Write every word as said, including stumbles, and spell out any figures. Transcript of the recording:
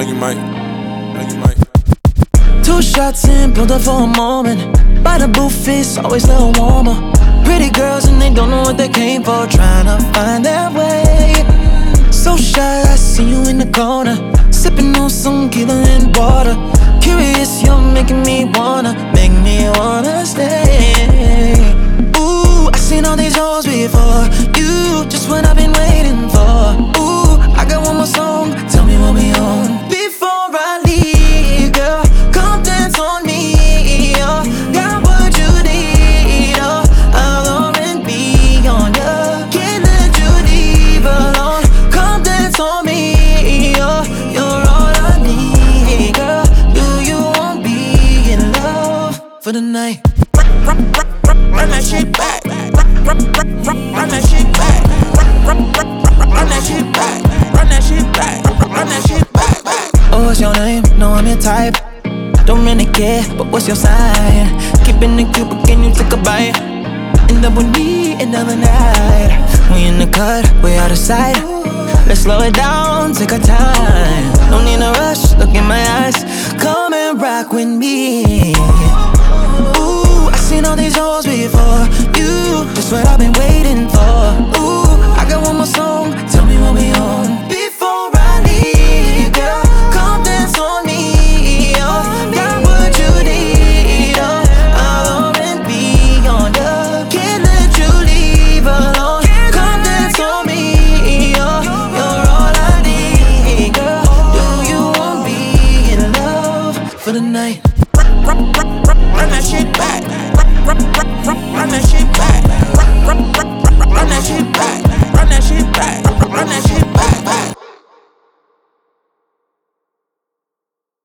Like you might, like you might. Two shots in, build up for a moment. By the booth, it's always a little warmer. Pretty girls and they don't know what they came for, trying to find their way. So shy, I see you in the corner, sipping on some tequila and water. Curious, you're making me wanna, make me wanna stay. Ooh, I seen all these hoes before. You, just what I've been waiting for. Ooh, I got one more song, tell me what we on. Before I leave, girl, come dance on me, oh. Got what you need, oh. I'll R and B on ya. Can't let you leave alone. Come dance on me, oh. You're all I need, girl. Do you want me in love for the night? Run that shit back. Run that shit back. Run that shit back. Run that shit back. Run that shit back. Oh, what's your name? No, I'm your type. Don't really care, but what's your sign? Keeping it cute, but can you take a bite? End up with me another night. We in the cut, we out of sight. Let's slow it down, take our time. No need to rush, look in my eyes. Come and rock with me. Ooh, I seen all these hoes before. You, just what I've been waiting for.